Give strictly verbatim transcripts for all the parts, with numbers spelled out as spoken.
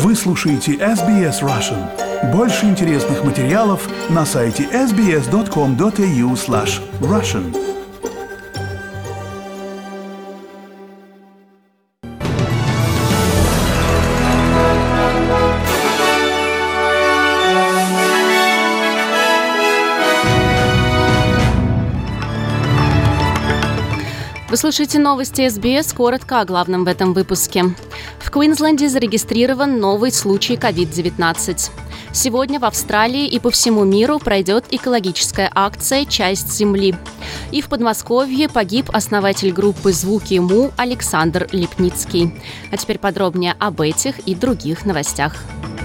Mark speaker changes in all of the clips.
Speaker 1: Вы слушаете эс би эс Russian. Больше интересных материалов на сайте эс би эс точка ком точка эй ю слэш Russian.
Speaker 2: Вы слушаете новости эс би эс, коротко о главном в этом выпуске. В Квинсленде зарегистрирован новый случай ковид девятнадцать. Сегодня в Австралии и по всему миру пройдет экологическая акция «Часть Земли». И в Подмосковье погиб основатель группы «Звуки Му» Александр Липницкий. А теперь подробнее об этих и других новостях.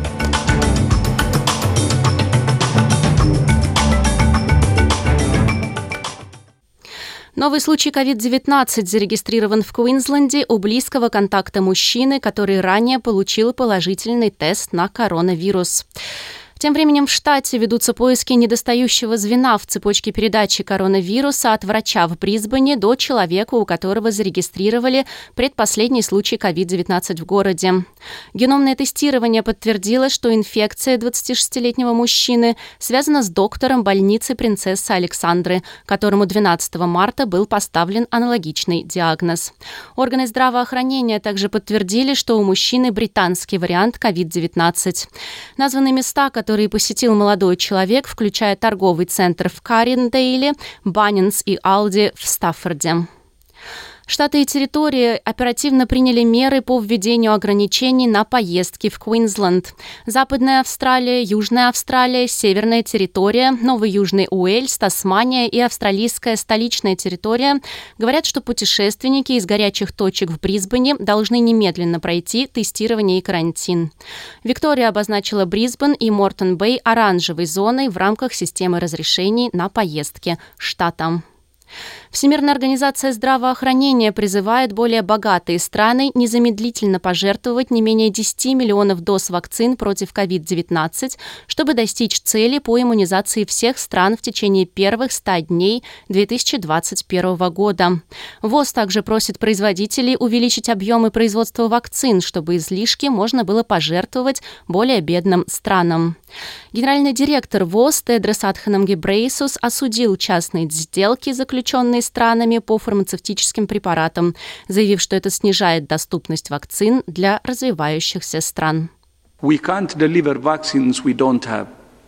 Speaker 2: Новый случай ковид девятнадцать зарегистрирован в Квинсленде у близкого контакта мужчины, который ранее получил положительный тест на коронавирус. Тем временем в штате ведутся поиски недостающего звена в цепочке передачи коронавируса от врача в Брисбене до человека, у которого зарегистрировали предпоследний случай ковид девятнадцать в городе. Геномное тестирование подтвердило, что инфекция двадцатишестилетнего мужчины связана с доктором больницы принцессы Александры, которому двенадцатого марта был поставлен аналогичный диагноз. Органы здравоохранения также подтвердили, что у мужчины британский вариант ковид девятнадцать. Названы места, которые которые посетил молодой человек, включая торговый центр в Карриндейле, Баннинс и Алди в Стаффорде. Штаты и территории оперативно приняли меры по введению ограничений на поездки в Квинсленд. Западная Австралия, Южная Австралия, Северная территория, Новый Южный Уэльс, Тасмания и австралийская столичная территория говорят, что путешественники из горячих точек в Брисбене должны немедленно пройти тестирование и карантин. Виктория обозначила Брисбен и Мортон-Бэй оранжевой зоной в рамках системы разрешений на поездки штатам. Всемирная организация здравоохранения призывает более богатые страны незамедлительно пожертвовать не менее десяти миллионов доз вакцин против ковид девятнадцать, чтобы достичь цели по иммунизации всех стран в течение первых ста дней две тысячи двадцать первого года. ВОЗ также просит производителей увеличить объемы производства вакцин, чтобы излишки можно было пожертвовать более бедным странам. Генеральный директор ВОЗ Тедрос Адханом Гебрейесус осудил частные сделки, заключенные странами по фармацевтическим препаратам, заявив, что это снижает доступность вакцин для развивающихся стран.
Speaker 3: We can't deliver vaccines we don't have.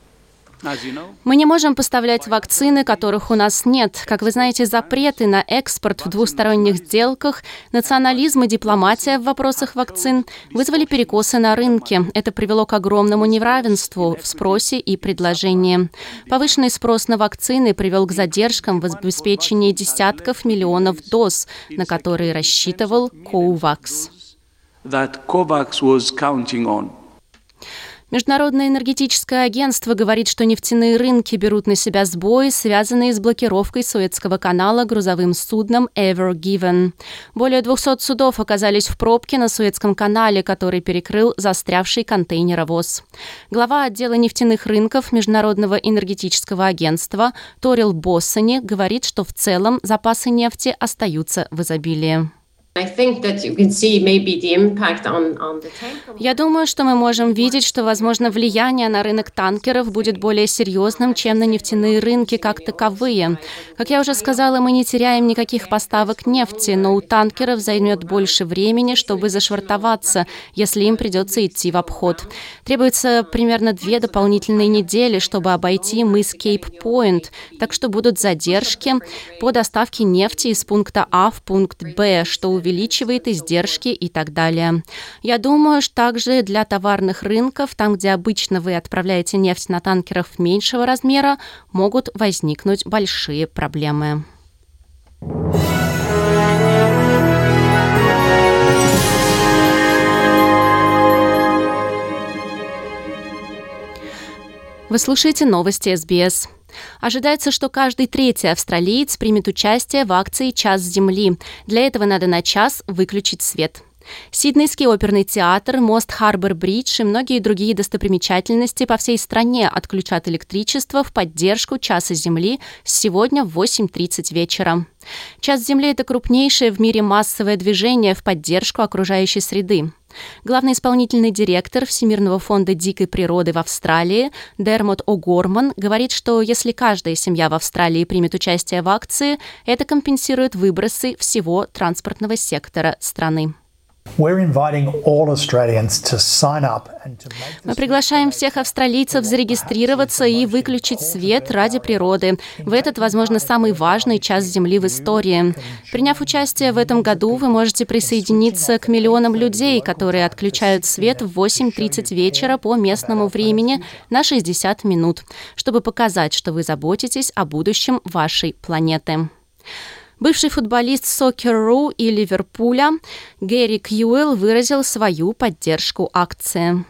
Speaker 2: Мы не можем поставлять вакцины, которых у нас нет. Как вы знаете, запреты на экспорт в двусторонних сделках, национализм и дипломатия в вопросах вакцин вызвали перекосы на рынке. Это привело к огромному неравенству в спросе и предложении. Повышенный спрос на вакцины привел к задержкам в обеспечении десятков миллионов доз, на которые рассчитывал COVAX.
Speaker 3: That COVAX was counting on.
Speaker 2: Международное энергетическое агентство говорит, что нефтяные рынки берут на себя сбои, связанные с блокировкой Суэцкого канала грузовым судном Ever Given. Более двухсот судов оказались в пробке на Суэцком канале, который перекрыл застрявший контейнеровоз. Глава отдела нефтяных рынков Международного энергетического агентства Торил Боссани говорит, что в целом запасы нефти остаются в изобилии. Я думаю, что мы можем видеть, что, возможно, влияние на рынок танкеров будет более серьезным, чем на нефтяные рынки как таковые. Как я уже сказала, мы не теряем никаких поставок нефти, но у танкеров займет больше времени, чтобы зашвартоваться, если им придется идти в обход. Требуется примерно две дополнительные недели, чтобы обойти мыс Кейп-Пойнт, так что будут задержки по доставке нефти из пункта А в пункт Б, что увеличивает увеличивает издержки и так далее. Я думаю, что также для товарных рынков, там, где обычно вы отправляете нефть на танкерах меньшего размера, могут возникнуть большие проблемы. Вы слушаете новости эс би эс. Ожидается, что каждый третий австралиец примет участие в акции «Час Земли». Для этого надо на час выключить свет. Сиднейский оперный театр, мост Харбор-Бридж и многие другие достопримечательности по всей стране отключат электричество в поддержку «Часа Земли» сегодня в восемь тридцать вечера. «Час Земли» — это крупнейшее в мире массовое движение в поддержку окружающей среды. Главный исполнительный директор Всемирного фонда дикой природы в Австралии Дермот О'Горман говорит, что если каждая семья в Австралии примет участие в акции, это компенсирует выбросы всего транспортного сектора страны.
Speaker 4: Мы
Speaker 2: приглашаем всех австралийцев зарегистрироваться и выключить свет ради природы. В этот, возможно, самый важный час Земли в истории. Приняв участие в этом году, вы можете присоединиться к миллионам людей, которые отключают свет в восемь тридцать вечера по местному времени на шестьдесят минут, чтобы показать, что вы заботитесь о будущем вашей планеты. Бывший футболист Socceroo и Ливерпуля Гэри Кьюэлл выразил свою поддержку акции.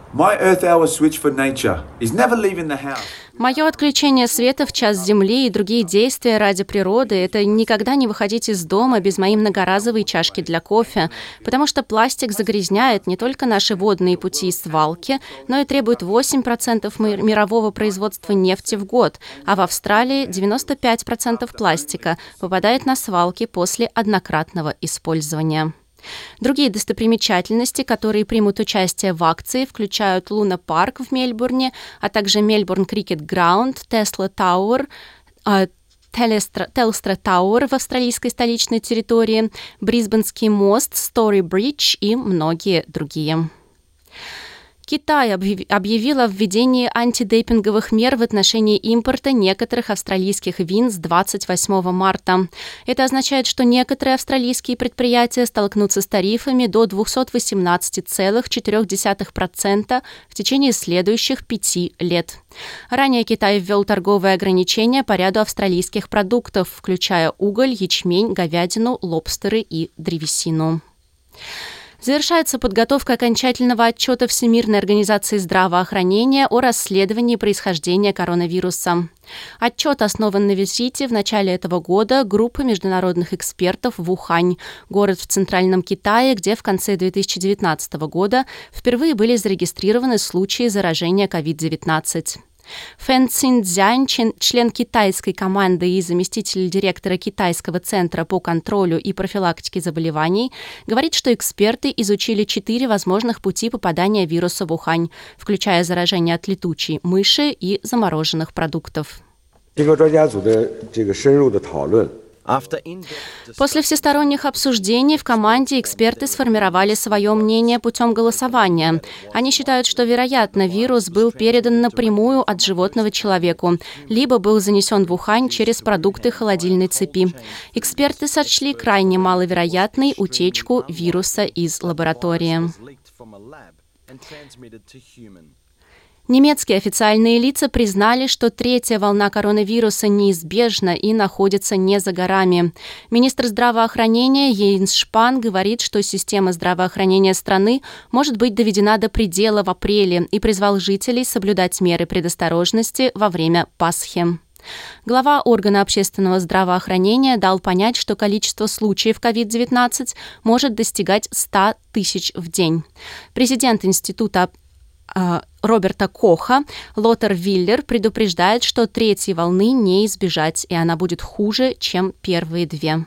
Speaker 2: Мое отключение света в час Земли и другие действия ради природы – это никогда не выходить из дома без моей многоразовой чашки для кофе, потому что пластик загрязняет не только наши водные пути и свалки, но и требует восемь процентов мирового производства нефти в год, а в Австралии девяносто пять процентов пластика попадает на свалки после однократного использования. Другие достопримечательности, которые примут участие в акции, включают Луна Парк в Мельбурне, а также Мельбурн Крикет Граунд, Тесла Тауэр, Телстра Тауэр в австралийской столичной территории, Брисбенский мост, Стори Бридж и многие другие. Китай объявил о введении антидемпинговых мер в отношении импорта некоторых австралийских вин с двадцать восьмого марта. Это означает, что некоторые австралийские предприятия столкнутся с тарифами до двести восемнадцать целых четыре десятых процента в течение следующих пяти лет. Ранее Китай ввел торговые ограничения по ряду австралийских продуктов, включая уголь, ячмень, говядину, лобстеры и древесину. Завершается подготовка окончательного отчета Всемирной организации здравоохранения о расследовании происхождения коронавируса. Отчет основан на визите в начале этого года группы международных экспертов в Ухань, город в Центральном Китае, где в конце две тысячи девятнадцатого года впервые были зарегистрированы случаи заражения ковид девятнадцать. Фэн Цзиньцзянь, член китайской команды и заместитель директора Китайского центра по контролю и профилактике заболеваний, говорит, что эксперты изучили четыре возможных пути попадания вируса в Ухань, включая заражение от летучей мыши и замороженных продуктов. После всесторонних обсуждений в команде эксперты сформировали свое мнение путем голосования. Они считают, что, вероятно, вирус был передан напрямую от животного человеку, либо был занесен в Ухань через продукты холодильной цепи. Эксперты сочли крайне маловероятной утечку вируса из лаборатории. Немецкие официальные лица признали, что третья волна коронавируса неизбежна и находится не за горами. Министр здравоохранения Йенс Шпан говорит, что система здравоохранения страны может быть доведена до предела в апреле и призвал жителей соблюдать меры предосторожности во время Пасхи. Глава органа общественного здравоохранения дал понять, что количество случаев ковид девятнадцать может достигать ста тысяч в день. Президент Института Роберта Коха Лотер Виллер предупреждает, что третьей волны не избежать, и она будет хуже, чем первые две.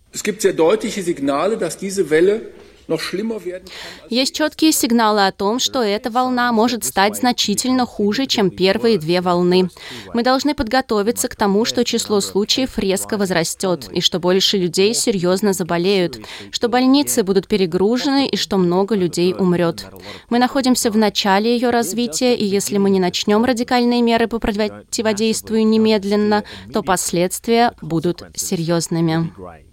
Speaker 2: Есть четкие сигналы о том, что эта волна может стать значительно хуже, чем первые две волны. Мы должны подготовиться к тому, что число случаев резко возрастет, и что больше людей серьезно заболеют, что больницы будут перегружены и что много людей умрет. Мы находимся в начале ее развития, и если мы не начнем радикальные меры по противодействию немедленно, то последствия будут серьезными.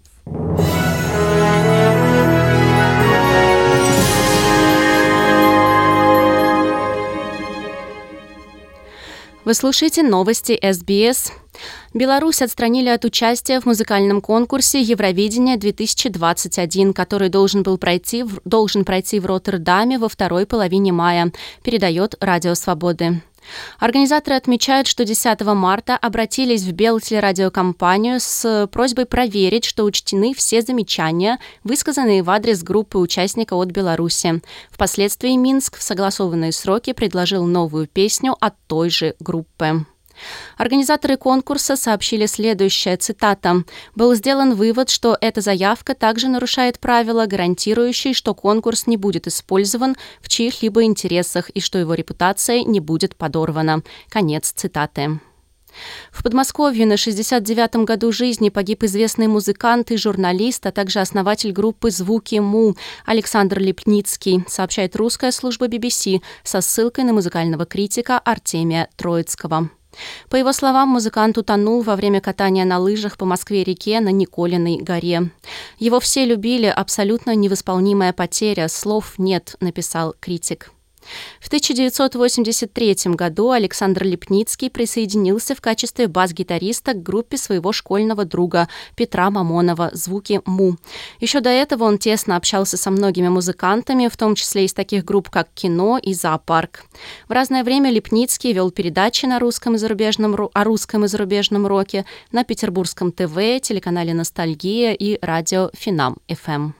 Speaker 2: Вы слушаете новости эс би эс. Беларусь отстранили от участия в музыкальном конкурсе Евровидение две тысячи двадцать один, который должен был пройти, должен пройти в Роттердаме во второй половине мая, передает Радио Свободы. Организаторы отмечают, что десятого марта обратились в Белтелерадиокомпанию с просьбой проверить, что учтены все замечания, высказанные в адрес группы участника от Беларуси. Впоследствии Минск в согласованные сроки предложил новую песню от той же группы. Организаторы конкурса сообщили следующее, цитата: «Был сделан вывод, что эта заявка также нарушает правила, гарантирующие, что конкурс не будет использован в чьих-либо интересах и что его репутация не будет подорвана». Конец цитаты. В Подмосковье на шестьдесят девятом году жизни погиб известный музыкант и журналист, а также основатель группы «Звуки Му» Александр Липницкий, сообщает русская служба би би си со ссылкой на музыкального критика Артемия Троицкого. По его словам, музыкант утонул во время катания на лыжах по Москве-реке на Николиной горе. «Его все любили, абсолютно невосполнимая потеря, слов нет», написал критик. В тысяча девятьсот восемьдесят третьем году Александр Липницкий присоединился в качестве бас-гитариста к группе своего школьного друга Петра Мамонова «Звуки Му». Еще до этого он тесно общался со многими музыкантами, в том числе из таких групп, как «Кино» и «Зоопарк». В разное время Липницкий вел передачи на русском и зарубежном, о русском и зарубежном роке на Петербургском ТВ, телеканале «Ностальгия» и радио «Финам эф эм».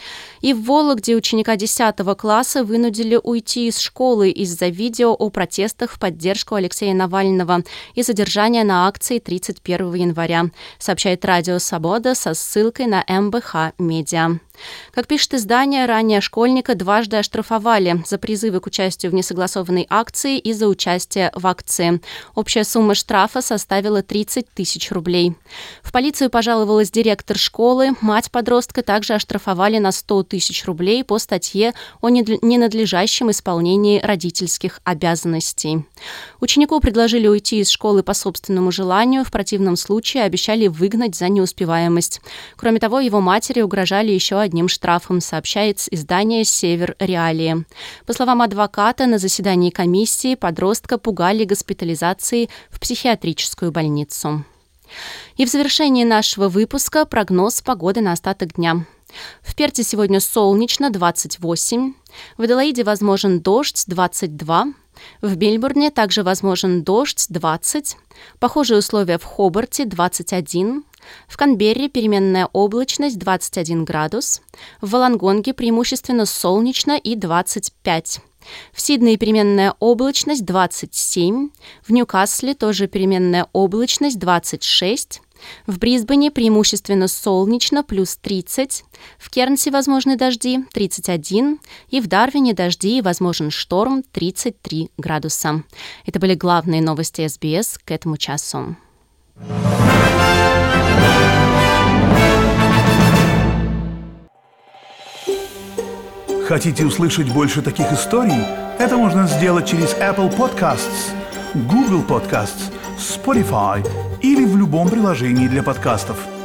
Speaker 2: И в Вологде ученика десятого класса вынудили уйти из школы из-за видео о протестах в поддержку Алексея Навального и задержания на акции тридцать первого января, сообщает радио «Свобода» со ссылкой на эм бэ ха Медиа. Как пишет издание, ранее школьника дважды оштрафовали за призывы к участию в несогласованной акции и за участие в акции. Общая сумма штрафа составила тридцать тысяч рублей. В полицию пожаловалась директор школы, мать подростка также оштрафовали на сто тысяч рублей по статье о ненадлежащем исполнении родительских обязанностей. Ученику предложили уйти из школы по собственному желанию, в противном случае обещали выгнать за неуспеваемость. Кроме того, его матери угрожали еще одним штрафом, сообщает издание «Север Реалии». По словам адвоката, на заседании комиссии подростка пугали госпитализацией в психиатрическую больницу. И в завершении нашего выпуска прогноз погоды на остаток дня. В Перте сегодня солнечно, двадцать восемь. В Аделаиде возможен дождь, двадцать два. В Мельбурне также возможен дождь, двадцать. Похожие условия в Хобарте, двадцать один. В Канберре переменная облачность, двадцать один градус. В Волонгонге преимущественно солнечно и двадцать пять. В Сиднее переменная облачность, двадцать семь. В Ньюкасле тоже переменная облачность, двадцать шесть. В Брисбене преимущественно солнечно, плюс тридцать. В Кернсе возможны дожди, тридцать один. И в Дарвине дожди и возможен шторм, тридцать три градуса. Это были главные новости эс би эс к этому часу.
Speaker 1: Хотите услышать больше таких историй? Это можно сделать через Apple Podcasts, Google Podcasts, Spotify или в любом приложении для подкастов.